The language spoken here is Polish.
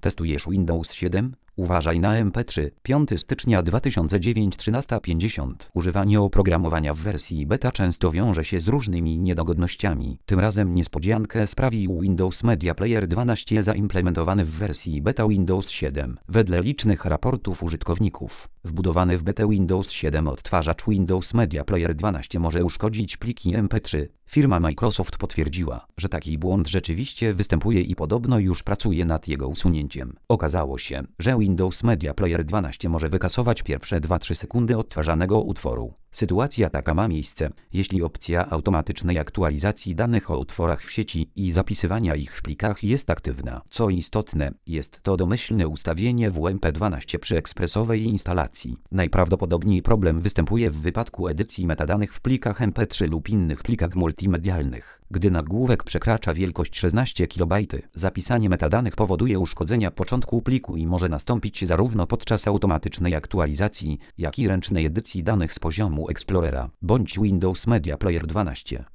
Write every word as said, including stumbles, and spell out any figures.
Testujesz Windows siedem? Uważaj na M P trzy. piątego stycznia dwa tysiące dziewięć trzynaста pięćdziesiąt. Używanie oprogramowania w wersji beta często wiąże się z różnymi niedogodnościami. Tym razem niespodziankę sprawił Windows Media Player dwanaście zaimplementowany w wersji beta Windows siedem. Wedle licznych raportów użytkowników, wbudowany w betę Windows siedem odtwarzacz Windows Media Player dwanaście może uszkodzić pliki M P trzy. Firma Microsoft potwierdziła, że taki błąd rzeczywiście występuje i podobno już pracuje nad jego usunięciem. Okazało się, że Windows Media Player dwanaście może wykasować pierwsze dwa do trzech sekundy odtwarzanego utworu. Sytuacja taka ma miejsce, jeśli opcja automatycznej aktualizacji danych o utworach w sieci i zapisywania ich w plikach jest aktywna. Co istotne, jest to domyślne ustawienie W M P dwanaście przy ekspresowej instalacji. Najprawdopodobniej problem występuje w wypadku edycji metadanych w plikach M P trzy lub innych plikach multimedialnych. Gdy nagłówek przekracza wielkość szesnaście kilobajtów, zapisanie metadanych powoduje uszkodzenia początku pliku i może nastąpić zarówno podczas automatycznej aktualizacji, jak i ręcznej edycji danych z poziomu Explorera bądź Windows Media Player dwanaście.